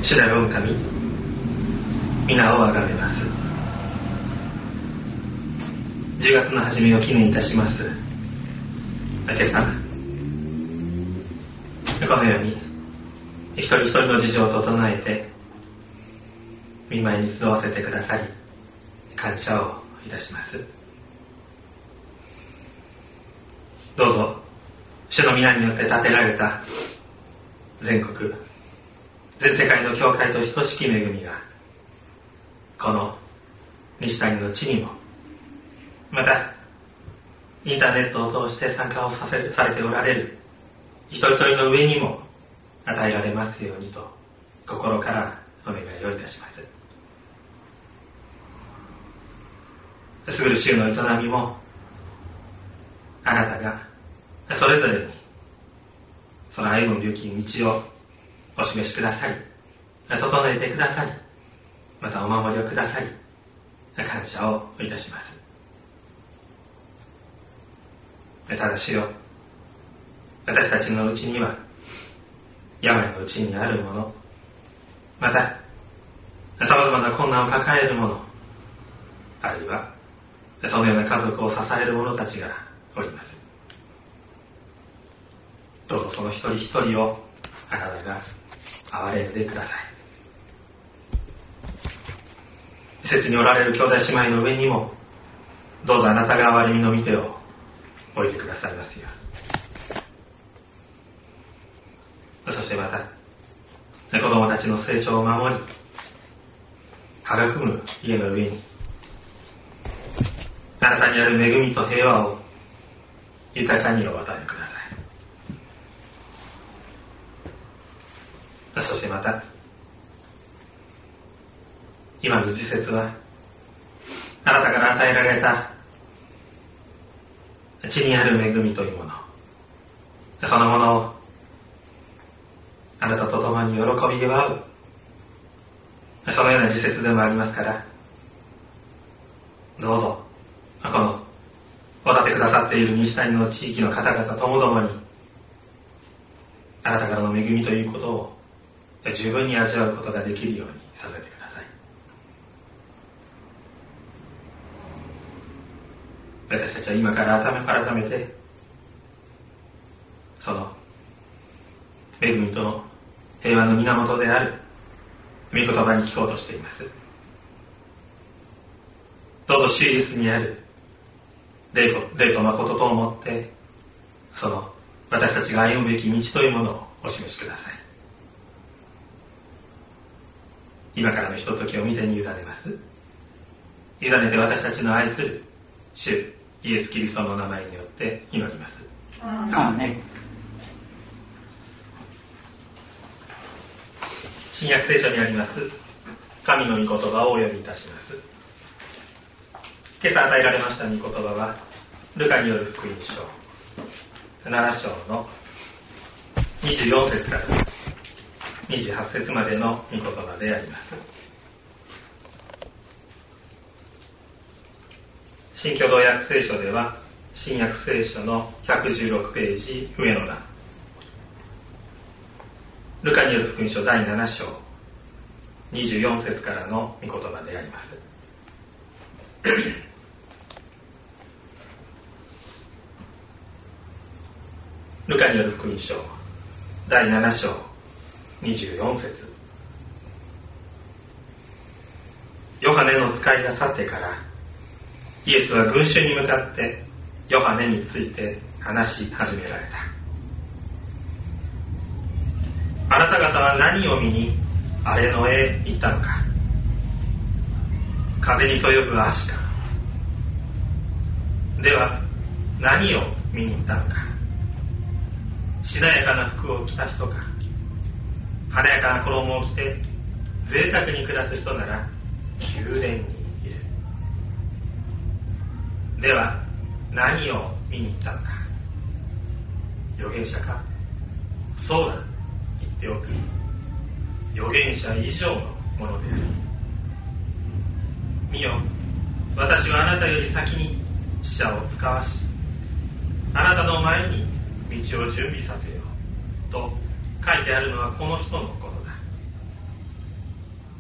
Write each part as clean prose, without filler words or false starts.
主なる御神、皆をあがめます。10月の初めを記念いたします今朝、このように一人一人の事情を整えて御前に集わせてくださり、感謝をいたします。どうぞ主の皆によって建てられた全国全世界の教会と等しき恵みが、この西谷の地にも、またインターネットを通して参加をされておられる一人一人の上にも与えられますようにと心からお願いをいたします。すぐる週の営みも、あなたがそれぞれにその歩むべき道をお示しくださり、整えてくださり、またお守りをくださり、感謝をいたします。ただしよ、私たちのうちには病のうちにあるもの、またさまざまな困難を抱えるもの、あるいはそのような家族を支える者たちがおります。どうぞその一人一人をあなたが憐れんでください。施設におられる兄弟姉妹の上にも、どうぞあなたが憐れみの御手を置いてくださいますよう。そしてまた子供たちの成長を守り育む家の上に、あなたにある恵みと平和を豊かにお与えください。そしてまた今の時節は、あなたから与えられた地にある恵みというもの、そのものをあなたと共に喜び祝う、そのような時節でもありますから、どうぞこのお立てくださっている西谷の地域の方々ともどもに、あなたからの恵みということを十分に味わうことができるようにさせてください。私たちは今から改めてその恵みとの平和の源である御言葉に聞こうとしています。どうぞシリースにある霊と誠とをもって、その私たちが歩むべき道というものをお示しください。今からのひとときを見てに委ねます。委ねて私たちの愛する主イエス・キリストの名前によって祈ります。 アーメン。 新約聖書にあります神の御言葉をお読みいたします。今朝与えられました御言葉は、ルカによる福音書7章の24節から28節までの御言葉であります。新共同訳聖書では、新約聖書の116ページ上の段、ルカによる福音書第7章24節からの御言葉であります。ルカによる福音書第7章24節、ヨハネの使いが去ってからイエスは群衆に向かってヨハネについて話し始められた。あなた方は何を見に荒れ野へ行ったのか。風にそよぐアシカ。では何を見に行ったのか。しなやかな服を着た人か。華やかな衣を着て贅沢に暮らす人なら宮殿にいる。では何を見に行ったのか。預言者か。そうだ、言っておく。預言者以上のものである。見よ、私はあなたより先に使者を使わし、あなたの前に道を準備させようと書いてあるのはこの人のことだ。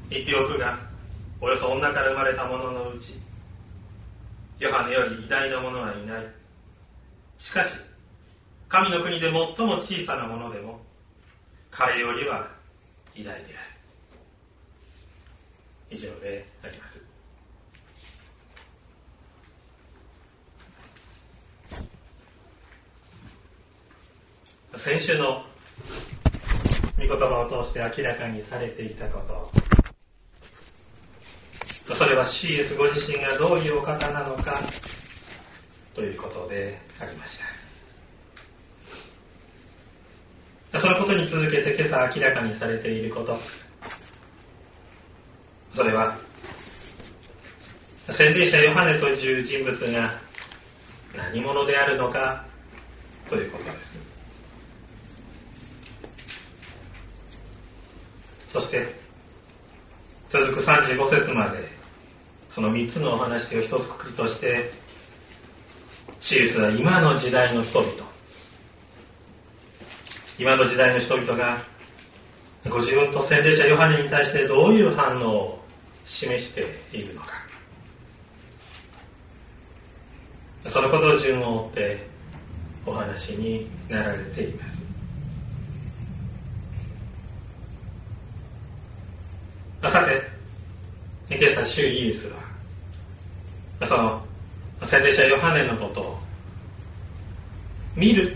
言っておくが、およそ女から生まれた者のうち、ヨハネより偉大な者はいない。しかし、神の国で最も小さなものでも、彼よりは偉大である。以上であります。先週の御言葉を通して明らかにされていたこと、それは C.S. ご自身がどういうお方なのかということでありました。そのことに続けて今朝明らかにされていること、それは洗礼者ヨハネという人物が何者であるのかということです。そして続く35節までその3つのお話を一つくくりとして、シリーズは今の時代の人々、今の時代の人々がご自分と洗礼者ヨハネに対してどういう反応を示しているのか、そのことを順を追ってお話になられています。さて、今朝主イエスはその洗礼者ヨハネのことを見る、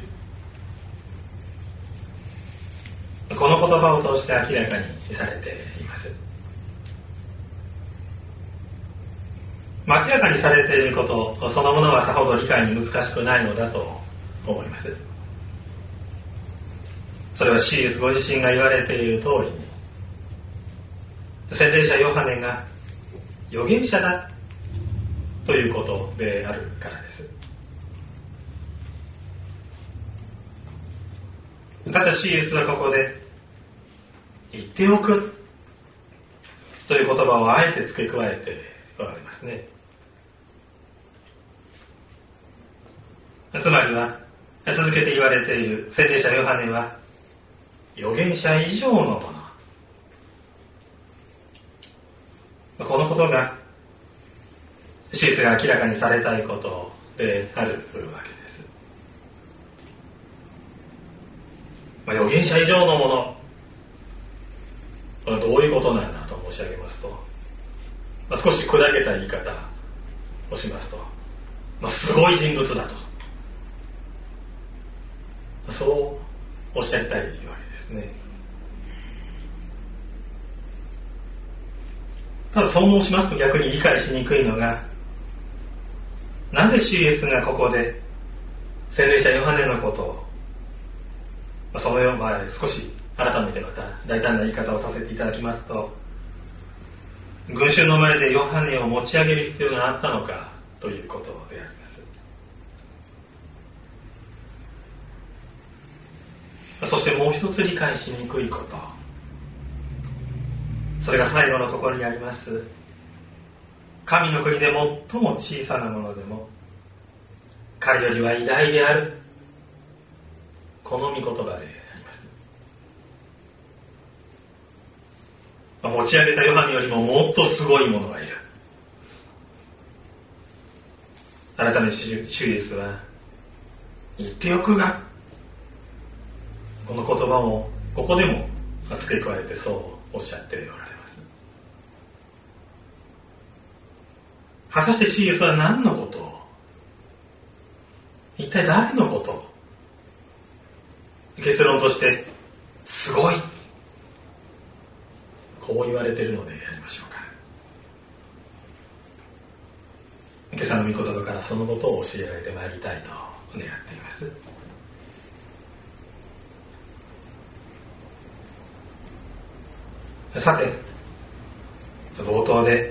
この言葉を通して明らかにされています。明らかにされていることそのものはさほど理解に難しくないのだと思います。それはシリウスご自身が言われている通りに、洗礼者ヨハネが預言者だということであるからです。ただシリウスはここで言っておくという言葉をあえて付け加えておられますね。つまりは続けて言われている洗礼者ヨハネは預言者以上のもの、このことがシリウスが明らかにされたいことであるわけです。預言者以上のもの、これはどういうことなんだと申し上げますと、少し砕けた言い方をしますと、すごい人物だと、そうおっしゃりたいわけですね。ただそう申しますと逆に理解しにくいのが、なぜシリウスがここで洗礼者ヨハネのことを、そのような少し改めてまた大胆な言い方をさせていただきますと、群衆の前でヨハネを持ち上げる必要があったのかということであります。そしてもう一つ理解しにくいこと、それが最後のところにあります。神の国で最も小さなものでも彼よりは偉大である、この御言葉であります。持ち上げたヨハネよりももっとすごいものがいる。改めて主イエスは言っておくが、この言葉をここでも付け加えてそうおっしゃっておられます。果たしてシリウスは何のことを、一体誰のことを、結論としてすごい、こう言われているのでありましょうか。今朝の御言葉からそのことを教えられてまいりたいと願っています。さて、冒頭で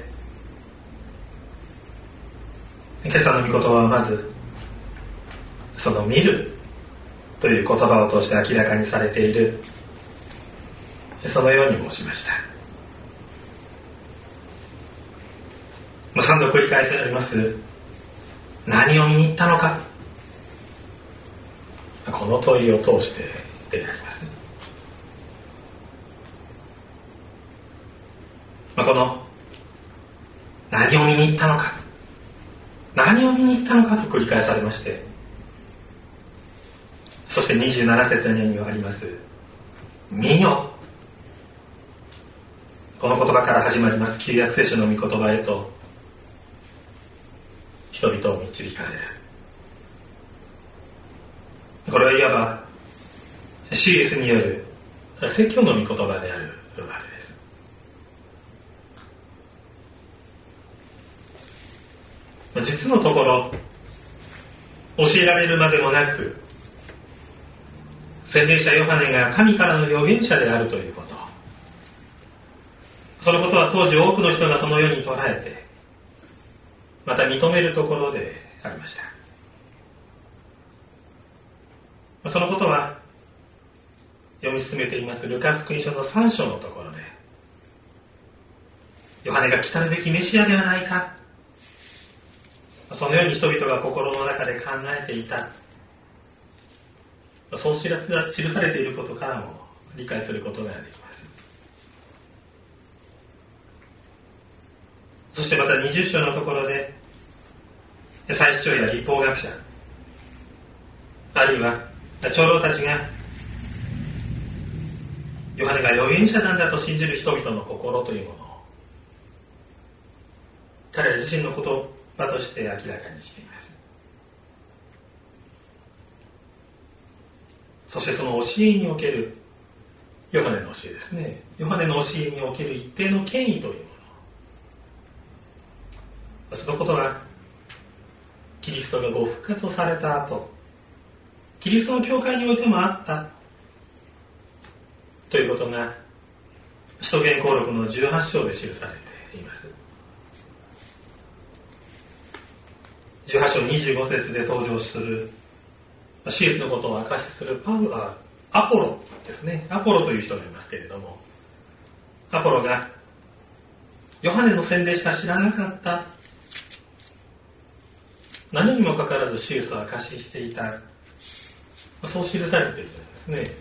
今朝の御言葉はまずその見るという言葉を通して明らかにされている、そのように申しました。3度繰り返してあります。何を見に行ったのか、この問いを通してであります。 この何を見に行ったのか、何を見に行ったのかと繰り返されまして、そして27節にあります見よ、この言葉から始まります旧約聖書の御言葉へと人々を導かれる。これはいわばシーエスによる説教の御言葉であるわけです。実のところ教えられるまでもなく、洗礼者ヨハネが神からの預言者であるということ、そのことは当時多くの人がそのように捉えて、また認めるところでありました。そのことは読み進めていますルカ福音書の3章のところで、ヨハネが来たるべきメシアではないか、そのように人々が心の中で考えていた、そう記されていることからも理解することができます。そしてまた20章のところで、祭司長や律法学者、あるいは長老たちがヨハネが預言者なんだと信じる人々の心というものを彼ら自身の言葉として明らかにしています。そしてその教えにおけるヨハネの教えですね、ヨハネの教えにおける一定の権威というもの、そのことがキリストがご復活をされた後、キリストの教会においてもあったということが使徒言行録の18章で記されています。18章25節で登場するシエスのことを証しするアポロですね。アポロという人がいますけれども、アポロがヨハネの洗礼しか知らなかった、何にもかかわらずシエスを証ししていた、そう記されているんですね。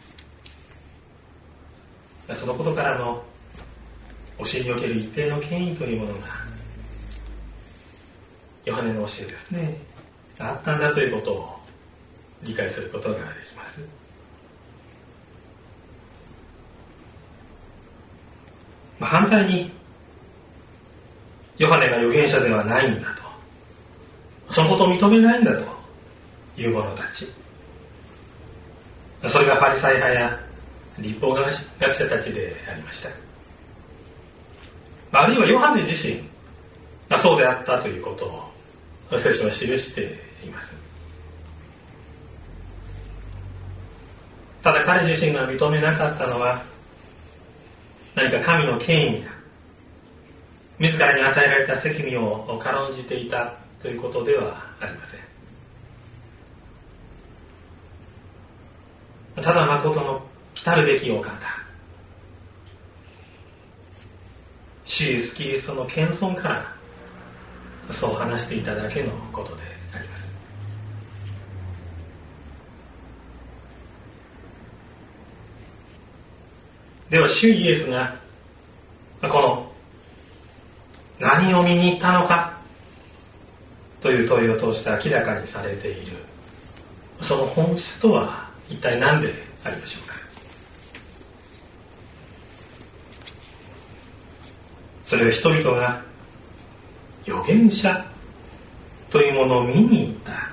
そのことからの教えにおける一定の権威というものがヨハネの教えですね、あったんだということを理解することができます。反対にヨハネが預言者ではないんだと、そのことを認めないんだという者たち、それがパリサイ派や律法学者たちでありました。あるいはヨハネ自身がそうであったということを聖書は記しています。ただ彼自身が認めなかったのは、何か神の権威や自らに与えられた責任を軽んじていたということではありません。ただ誠の来たるべきお方、主イエスキリストの謙遜からそう話していただけのことであります。では主イエスがこの何を見に行ったのかという問いを通して明らかにされている、その本質とは一体何でありましょうか。それは人々が預言者というものを見に行った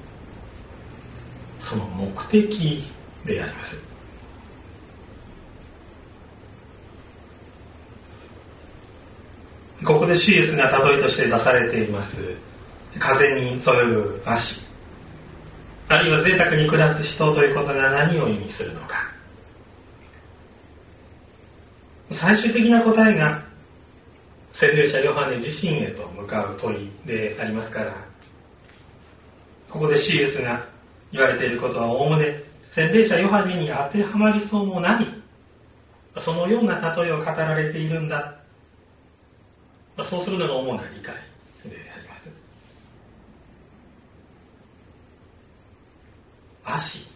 その目的であります。ここでシエスが例えとして出されています風にそよぐ足、あるいは贅沢に暮らす人ということが何を意味するのか、最終的な答えが洗礼者ヨハネ自身へと向かう問いでありますから、ここでシエスが言われていることはおおむね洗礼者ヨハネに当てはまりそうもない、そのような例えを語られているんだ、そうするのが主な理解であります。足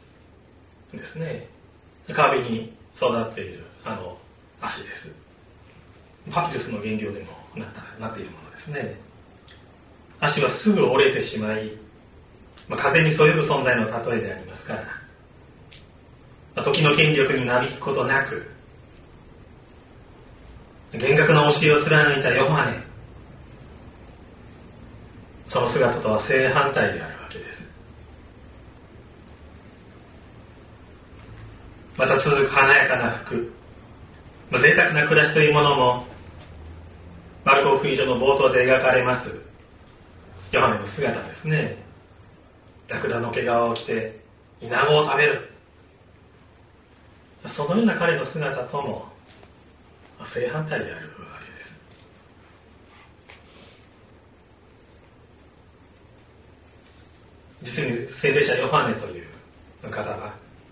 ですね、壁に育っている足です。 パピルスの原料でもなっているものですね。足はすぐ折れてしまい、風にそよぐ存在の例えでありますから、時の権力になびくことなく、厳格な教えを貫いたヨハネ、その姿とは正反対であるわけです。また続く華やかな服、贅沢な暮らしというものも、マルコ福音書の冒頭で描かれますヨハネの姿ですね。ラクダの毛皮を着てイナゴを食べる、そのような彼の姿とも正反対であるわけです。実に聖霊者ヨハネという方は、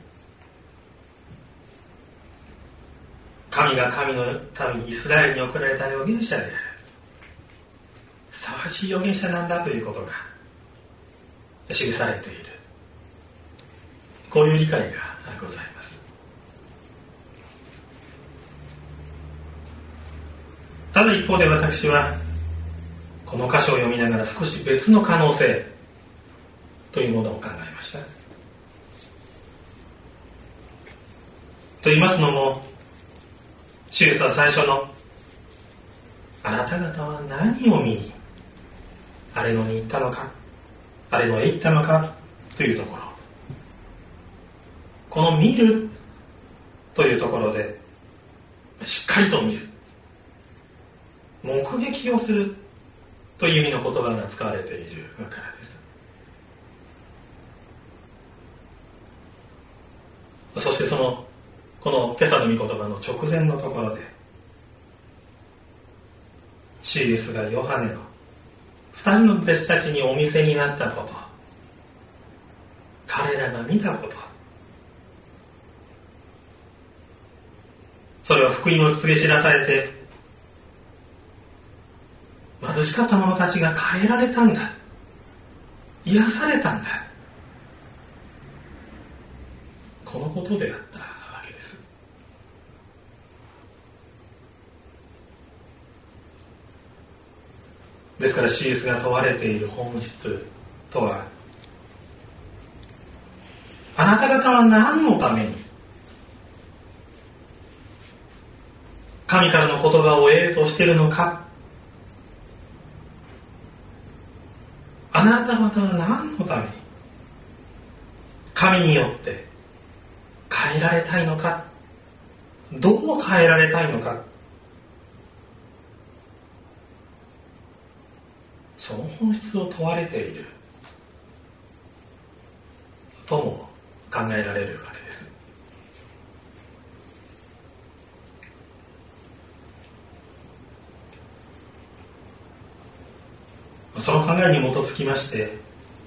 神が神の民イスラエルに送られた預言者である、ふさわしい預言者なんだということが記されている、こういう理解がございます。ただ一方で私はこの箇所を読みながら少し別の可能性というものを考えました。と言いますのも、主イエスは最初のあなた方は何を見にあれのに行ったのか、あれのへ行ったのかというところ、この見るというところでしっかりと見る、目撃をするという意味の言葉が使われているからです。そしてこの今朝の御言葉の直前のところで、主イエスがヨハネの2人の弟子たちにお見せになったこと、彼らが見たこと、それは福音を告げ知らされて、貧しかった者たちが変えられたんだ、癒されたんだ、このことであったわけです。ですから主イエスが問われている本質とは、あなた方は何のために神からの言葉を得ようとしているのか、あなた方は何のために神によって変えられたいのか、どう変えられたいのか、その本質を問われているとも考えられるわけです。その考えに基づきまして、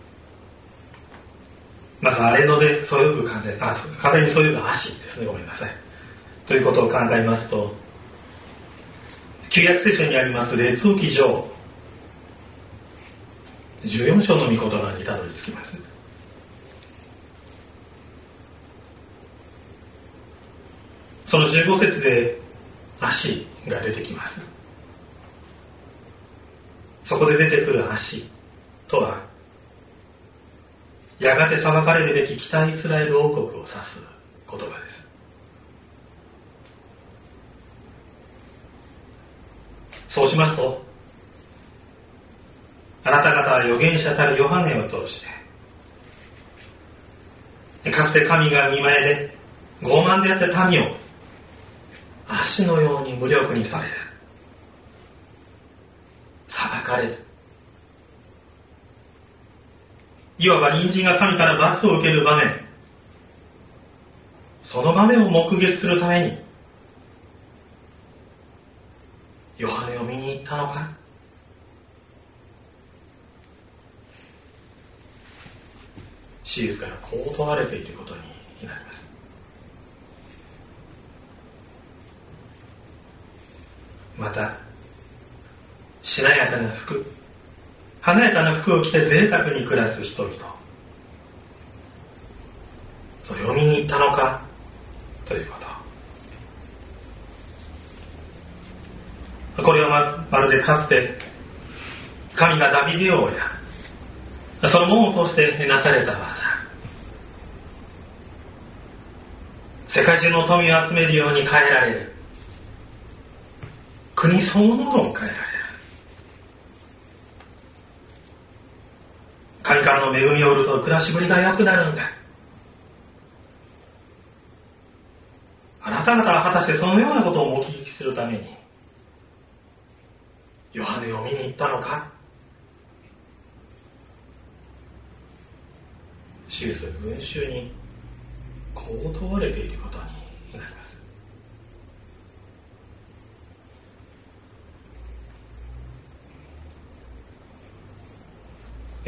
まず荒れ野でそよぐ風にそよぐ足ですね、ごめんなさい。ということを考えますと、旧約聖書にあります列王記上14章の御言葉にたどり着きます。その15節で足が出てきます。そこで出てくる足とは、やがて裁かれるべき北イスラエル王国を指す言葉です。そうしますと、あなた方は預言者たるヨハネを通して、かつて神が御前で傲慢であった民を足のように無力にされる、裁かれる、いわば隣人が神から罰を受ける場面、その場面を目撃するためにヨハネを見に行ったのか。シリーズからこう問われていることになります。また、しなやかな服、華やかな服を着て贅沢に暮らす人々、それを見に行ったのかということ。 これはまるでかつて神がダビデ王やその門を通してなされた技、世界中の富を集めるように変えられる、国そのものを変えられる、神からの恵みを得ると暮らしぶりが良くなるんだ。あなた方は果たしてそのようなことを目撃するためにヨハネを見に行ったのか。シウス群衆にこう問われていることになります。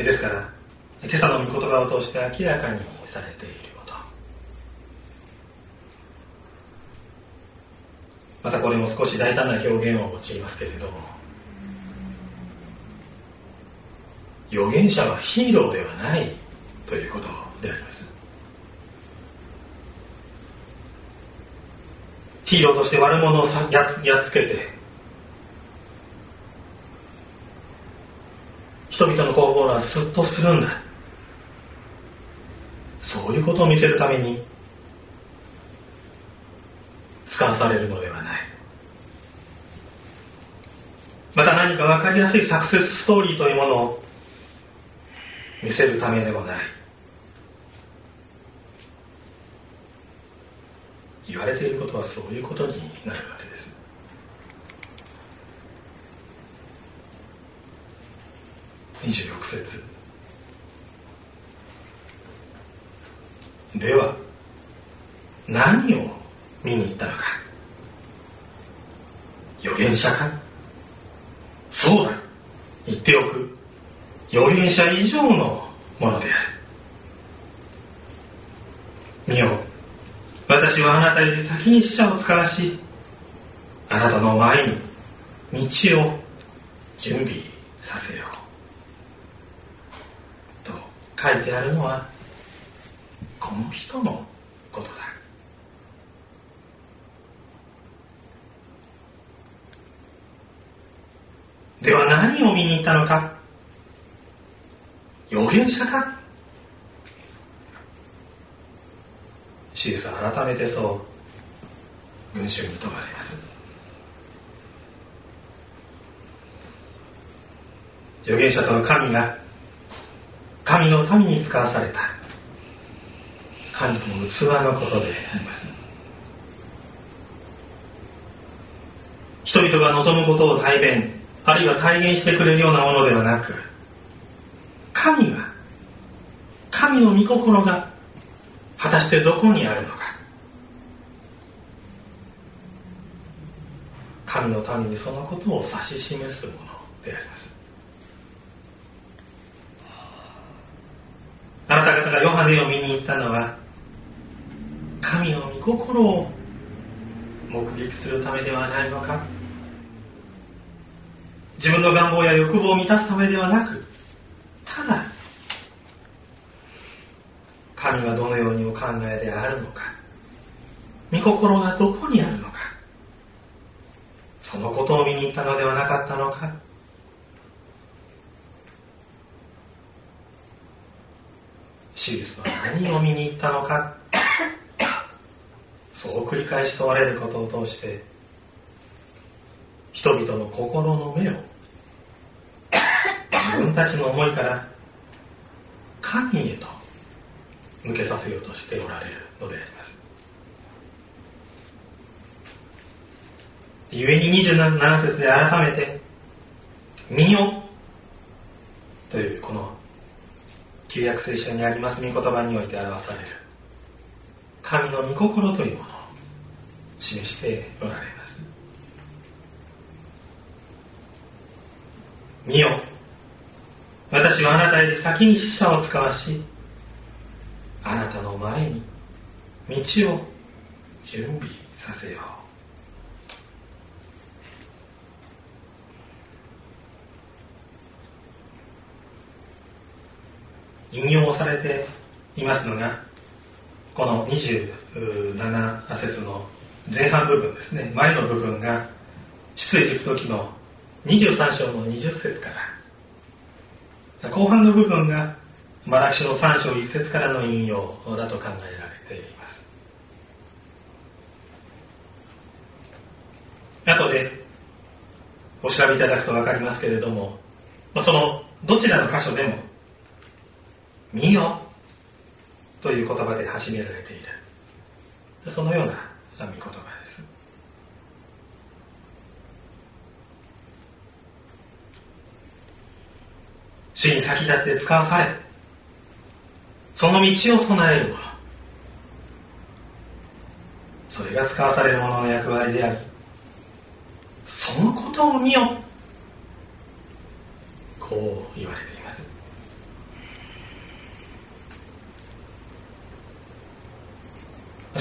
ですから今朝の御言葉を通して明らかにされていること、またこれも少し大胆な表現を用いますけれども、預言者はヒーローではないということであります。ヒーローとして悪者をやっつけて人々の心はスッとするんだ、そういうことを見せるために使わされるのではない。また何か分かりやすいサクセスストーリーというものを見せるためでもない。言われていることはそういうことになるわけです。26節では何を見に行ったのか。預言者か。そうだ、言っておく、預言者以上のものである。見よ、私はあなたより先に使者を使わし、あなたの前に道を準備させようと書いてあるのはこの人のことだ。では何を見に行ったのか。預言者か。シエスは改めてそう群衆に問われます。預言者とは神が神の民に使わされた神の器のことであります。人々が望むことを代弁あるいは体現してくれるようなものではなく、神の御心が果たしてどこにあるのか、神の民にそのことを指し示すものであります。あなた方がヨハネを見に行ったのは神の御心を目撃するためではないのか。自分の願望や欲望を満たすためではなく、ただ神がどのようにお考えであるのか、御心がどこにあるのか、そのことを見に行ったのではなかったのか。シリスは何を見に行ったのか、そう繰り返し問われることを通して人々の心の目を自分たちの思いから神へと向けさせようとしておられるのであります。故に27節で改めて見よというこの旧約聖書にあります御言葉において表される神の御心というものを示しておられます。見よ、私はあなたより先に使者を使わし、あなたの前に道を準備させよう。引用されていますのがこの27節の前半部分ですね。前の部分が出エジプト記の23章の20節から後半の部分がマラキ書の3章1節からの引用だと考えられています。後でお調べいただくと分かりますけれども、そのどちらの箇所でも見よという言葉で始められている、そのような御言葉です。主に先立って使わされ、その道を備えるもの、それが使わされる者の役割であり、そのことを見よ、こう言われています。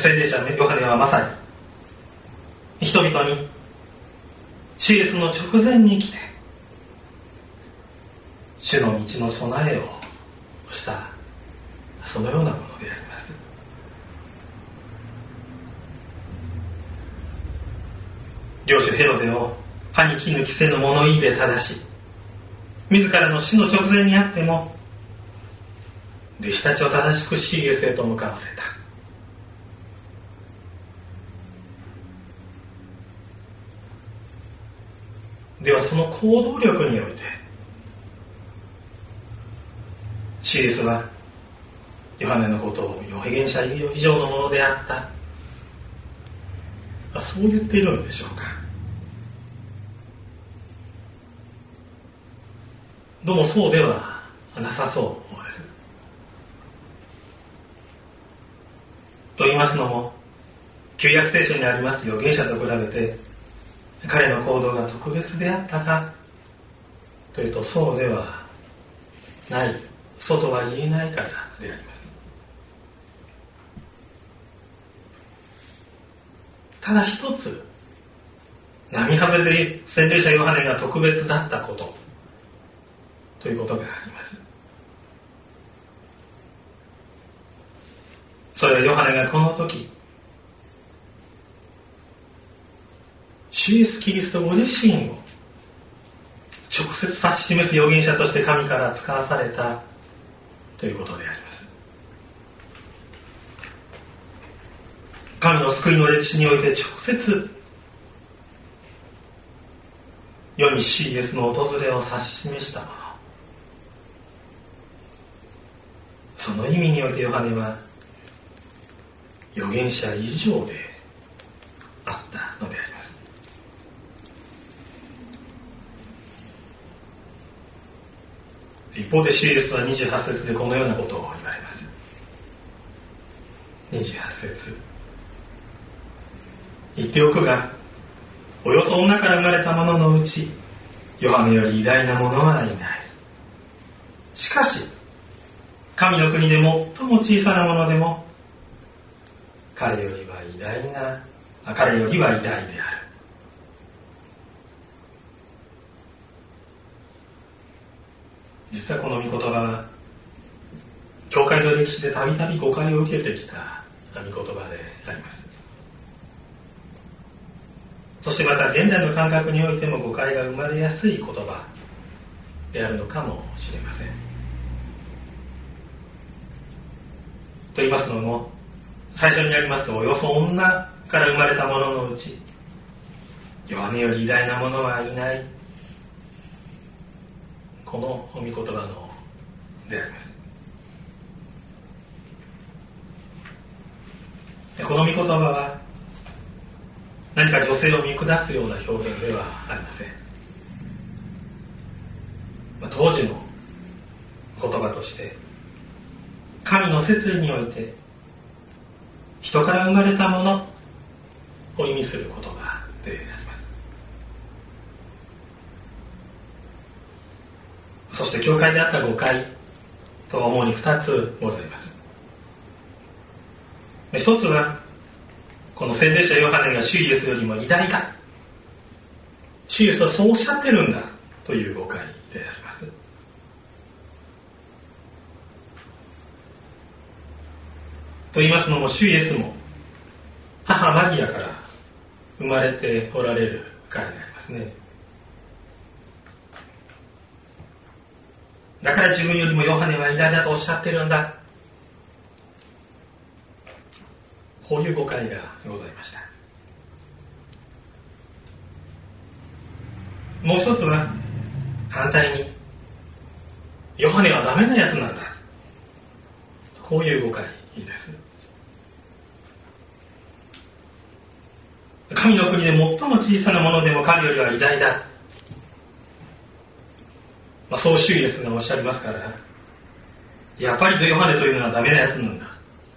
聖霊者ヨハネはまさに人々に主イエスの直前に来て主の道の備えをした、そのようなものであります。領主ヘロデを歯に衣着せぬ物言いで正し、自らの死の直前にあっても弟子たちを正しく主イエスへと向かわせた。ではその行動力において主イエスはヨハネのことを預言者以上のものであった、そう言っているのでしょうか。どうもそうではなさそうです。と言いますのも、旧約聖書にあります預言者と比べて彼の行動が特別であったかというと、そうではない、そうとは言えないからであります。ただ一つ並外れで洗礼者ヨハネが特別だったことということがあります。それはヨハネがこの時主イエスキリストご自身を直接指し示す預言者として神から使わされたということであります。神の救いの歴史において直接世に主イエスの訪れを指し示したもの、その意味においてヨハネは預言者以上であったのであります。一方で主イエスは28節でこのようなことを言われます。28節、言っておくが、およそ女から生まれた者のうちヨハネより偉大な者はいない。しかし神の国で最も小さなものでも彼よりは偉大である。実はこの御言葉は教会の歴史でたびたび誤解を受けてきた御言葉であります。そしてまた現代の感覚においても誤解が生まれやすい言葉であるのかもしれません。と言いますのも、最初にありますおよそ女から生まれた者のうちヨハネより偉大な者はいない、この御言葉のであります。この御言葉は何か女性を見下すような表現ではありません。当時の言葉として神の摂理において人から生まれたものを意味する言葉であります。そして教会であった誤解とは主に2つございます。一つはこの洗礼者ヨハネが主イエスよりも偉大だ、主イエスはそうおっしゃってるんだという誤解であります。と言いますのも、主イエスも母マリアから生まれておられるからでありますね。だから自分よりもヨハネは偉大だとおっしゃってるんだ。こういう誤解がございました。もう一つは反対に、ヨハネはダメなやつなんだ。こういう誤解です。神の国で最も小さなものでも彼よりは偉大だ。そう主イエスがおっしゃいますから、やっぱりヨハネというのはダメなやつなんだ。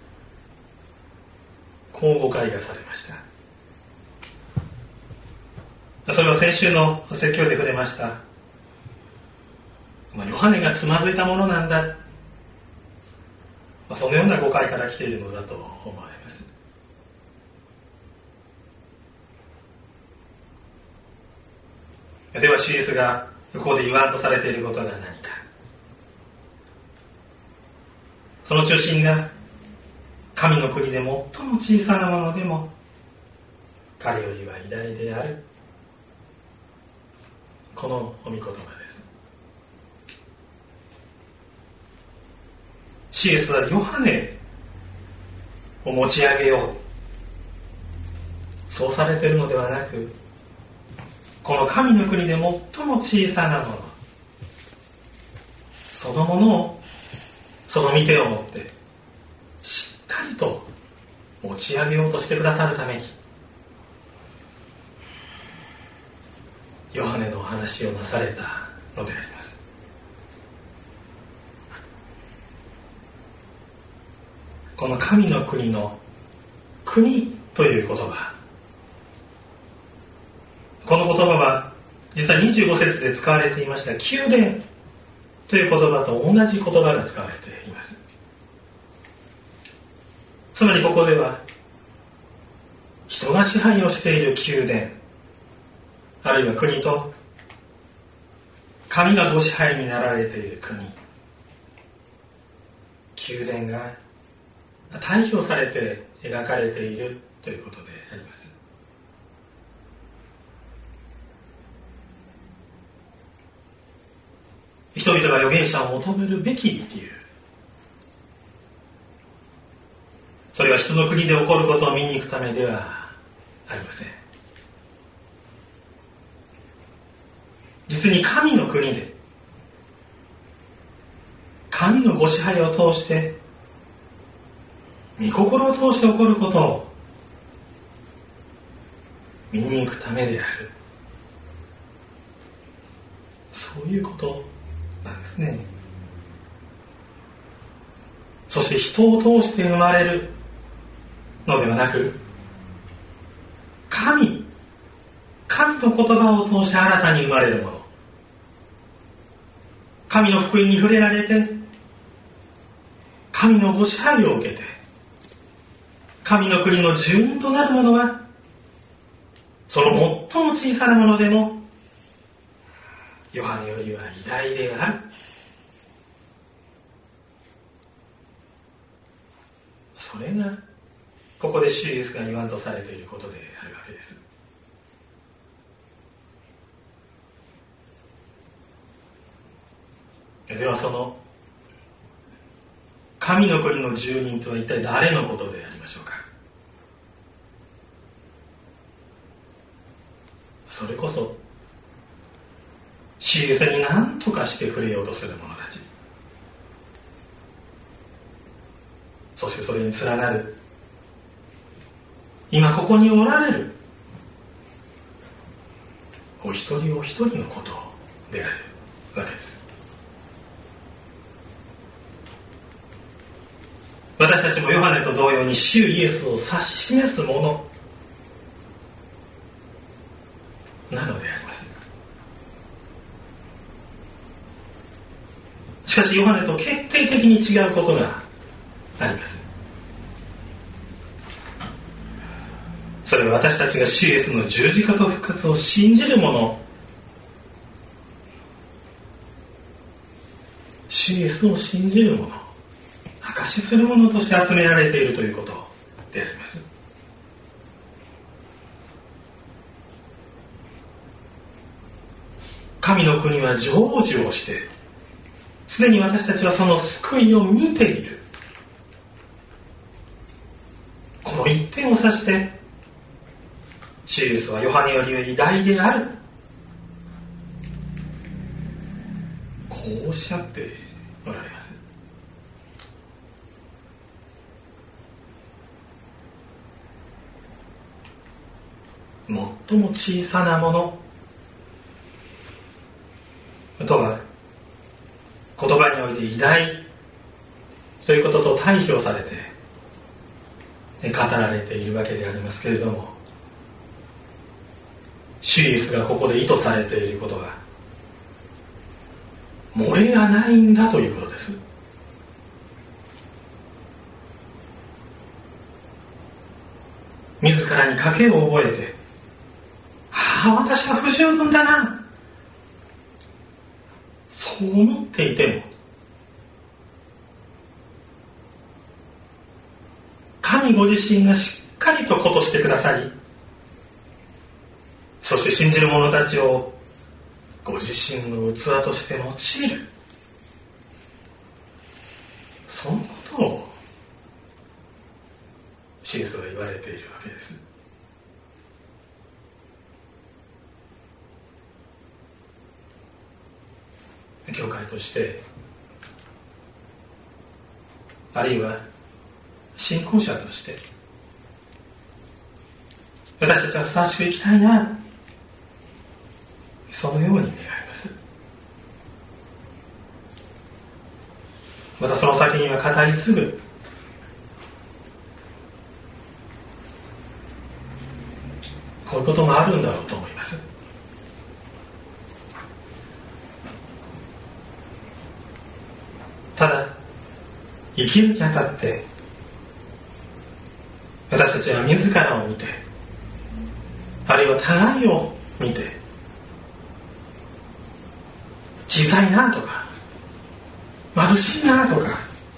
こう誤解がされました。それは先週の説教で触れました。ヨハネがつまずいたものなんだ。そのような誤解から来ているのだと思われます。では、主イエスがここで言わんとされていることが何か。その中心が、神の国で最も小さなものでも、彼よりは偉大である。このお御言葉です。主イエスはヨハネを持ち上げよう。そうされているのではなく、この神の国で最も小さなもの、そのものを、その御手を持って、しっかりと持ち上げようとしてくださるために、ヨハネのお話をなされたのであります。この神の国の国という言葉、この言葉は実は25節で使われていました宮殿という言葉と同じ言葉が使われています。つまりここでは人が支配をしている宮殿、あるいは国と神がご支配になられている国、宮殿が対比をされて描かれているということであります。人々が預言者を求めるべき理由、それは人の国で起こることを見に行くためではありません。実に神の国で神のご支配を通して御心を通して起こることを見に行くためである、そういうことなんですね。そして人を通して生まれるのではなく、神の言葉を通して新たに生まれるもの、神の福音に触れられて神のご支配を受けて神の国の住人となるものは、その最も小さなものでもヨハネよりは偉大である。それがここで主イエスが言わんとされていることであるわけです。ではその神の国の住人とは一体誰のことでありましょうか。それこそ主イエスに何とかして触れようとする者たち、そしてそれに連なる今ここにおられるお一人お一人のことであるわけです。私たちもヨハネと同様に主イエスを指し示すものなのであります。しかしヨハネと決定的に違うことがあります。それは私たちが主イエスの十字架と復活を信じる者、主イエスを信じる者、証しする者として集められているということであります。 神の国は成就をして、すでに私たちはその救いを見ている。この一点を指して、主イエスはヨハネより偉大である、こうおっしゃっておられます。最も小さなものとは、言葉において偉大ということと対比をされて語られているわけでありますけれども、主イエスがここで意図されていることは、漏れがないんだということです。自らに賭けを覚えて、私は不十分だな、そう思っていても、神ご自身がしっかりとことしてくださり、そして信じる者たちをご自身の器として用いる、そのことを主イエスは言われているわけです。教会として、あるいは信仰者として、私たちはふさわしく生きたいな、そのように願います。またその先には語り継ぐこういうこともあるんだろうと思います。ただ生きるにあたって、私たちは自らを見て、あるいは互いを見て、小さいなとか貧しいなとか、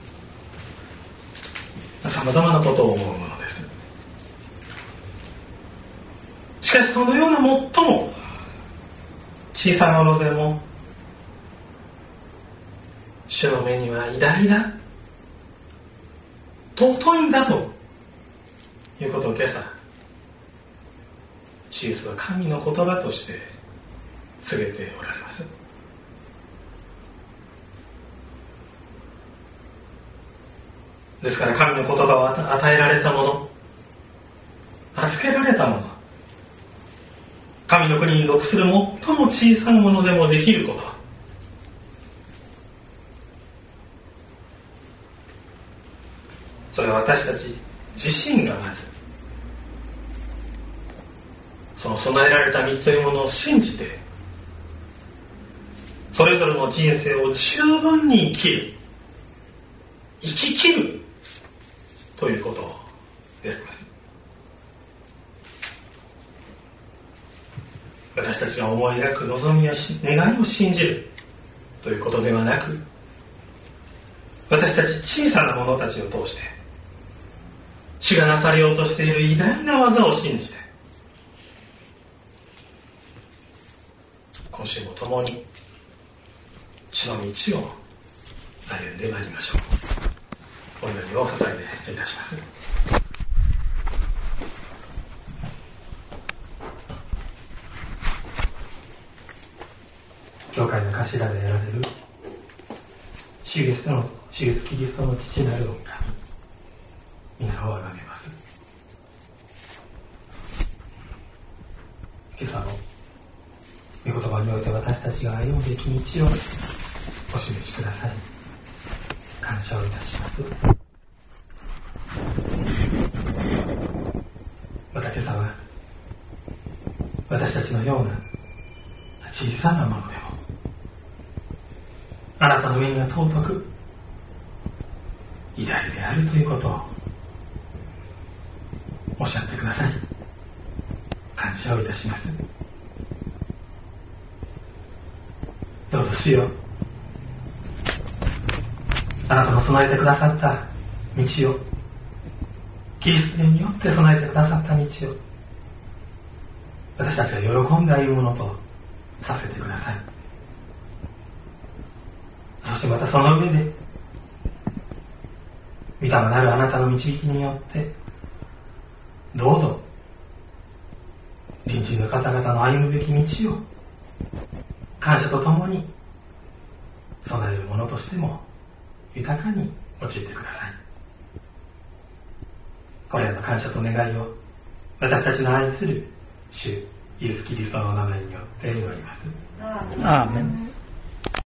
さまざまなことを思うものです。しかしそのような最も小さなものでも、主の目には偉大だ、尊いんだということを今朝、主イエスは神の言葉として告げておられます。ですから神の言葉を与えられたもの、預けられたもの、神の国に属する最も小さなものでもできること、それは私たち自身がまずその備えられた道というものを信じて、それぞれの人生を十分に生きる、生き切るということであります。私たちが思い描く望みや願いを信じるということではなく、私たち小さな者たちを通して主がなされようとしている偉大な技を信じて、今週も共に主の道を歩んでまいりましょう。お祈りを捧げていたします。教会の頭であられる主イエスキリストの父なる御神、皆をあがめます。今朝の御言葉において私たちが歩むべき道をお示しください。感謝をいたします。また今朝は私たちのような小さなものでも、あなたの目には尊く偉大であるということをおっしゃってください。感謝をいたします。どうぞ主よ、あなたの備えてくださった道を、キリストによって備えてくださった道を、私たちが喜んで歩むものとさせてください。 そしてまたその上で御霊なるあなたの導きによってどうぞ隣人の方々の歩むべき道を感謝とともに備えるものとしても豊かに用いてください。これらの感謝と願いを私たちの愛する主イエス・キリストのお名前によって祈ります。 アーメン。